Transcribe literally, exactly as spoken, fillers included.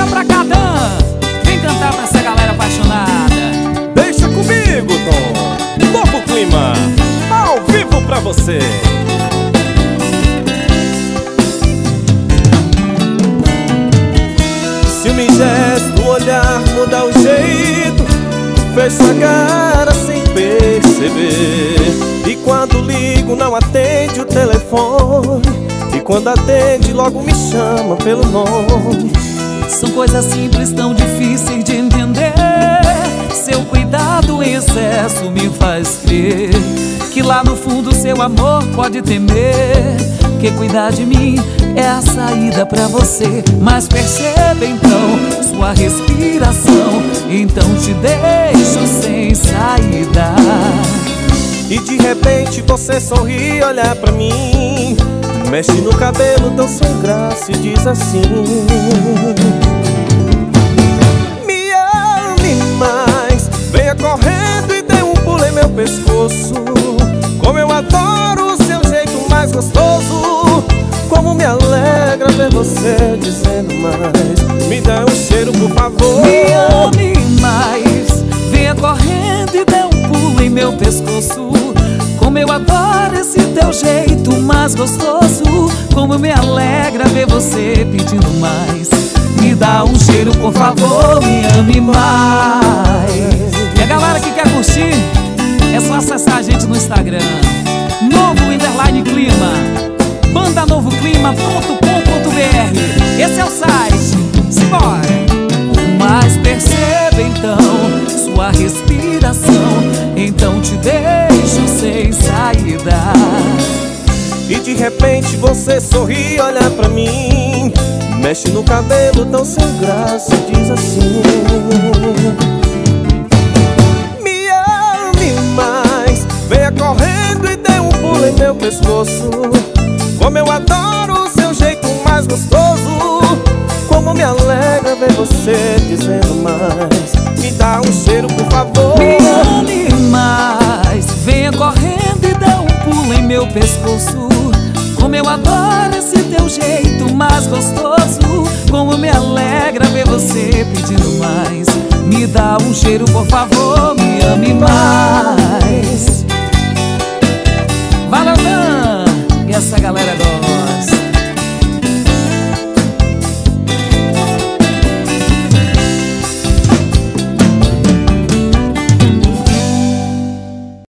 pra cá, Dan. Vem cantar pra essa galera apaixonada. Deixa comigo, Tom. Novo clima, ao vivo pra você. Se me gesto, o olhar muda o jeito, fecho a cara sem perceber. E quando ligo não atende o telefone, e quando atende logo me chama pelo nome. São coisas simples, tão difíceis de entender. Seu cuidado em excesso me faz crer que lá no fundo seu amor pode temer. Que cuidar de mim é a saída pra você. Mas perceba então sua respiração, então te deixo sem saída. E de repente você sorri, olha pra mim, mexe no cabelo tão sem graça e diz assim: me ame mais, venha correndo e dê um pulo em meu pescoço. Como eu adoro o seu jeito mais gostoso, como me alegra ver você dizendo mais. Me dá um cheiro, por favor. Me ame mais, venha correndo e dê um pulo em meu pescoço. Como eu adoro esse teu jeito mais gostoso, como me alegra ver você pedindo mais. Me dá um cheiro, por favor, me ame mais. E a galera que quer curtir, é só acessar a gente no Instagram, Novo Underline Clima, banda novo clima ponto com ponto br. Esse é o site, simbora! Mas perceba então sua respiração, então te deixo sem saída. E de repente você sorri, olha pra mim, mexe no cabelo tão sem graça e diz assim: me ame mais, venha correndo e dê um pulo em meu pescoço. Como eu adoro o seu jeito mais gostoso, como me alegra ver você dizendo mais. Me dá um cheiro, por favor. Me ame mais, venha correndo e dê um pulo em meu pescoço. Como eu adoro esse teu jeito mais gostoso, como me alegra ver você pedindo mais. Me dá um cheiro, por favor, me ame mais.